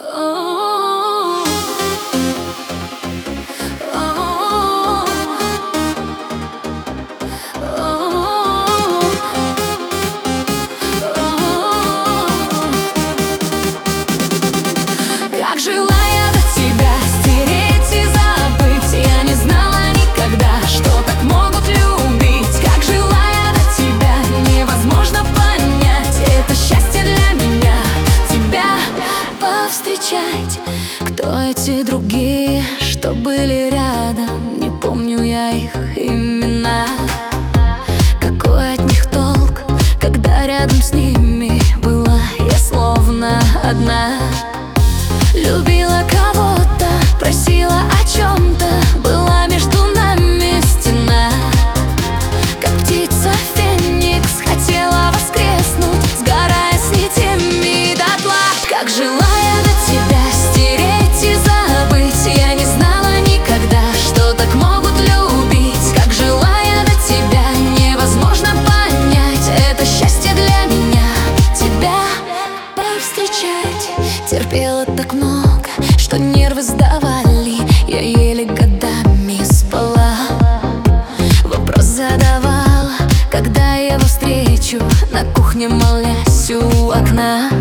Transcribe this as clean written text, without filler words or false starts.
Как жила я до тебя, стереть и забыть. Я не знала никогда, что так могут любить. Как жила я до тебя, невозможно понять. Это счастье для меня, тебя повстречать. Кто эти другие, что были рядом? Не помню я их имена. Какой от них толк, когда рядом с ними была я словно одна. Любила кого-то, просила о чем-то, была между нами стена. Как птица Феникс, хотела воскреснуть, сгорая с нитями дотла. Как жила я до тебя, стереть и забыть. Я не знала никогда, что так могут любить. Как жила я до тебя, невозможно понять. Это счастье для меня, тебя повстречать. Терпела так много, что нервы сдавали. Я еле годами спала. Вопрос задавала, когда я его встречу, на кухне молясь у окна.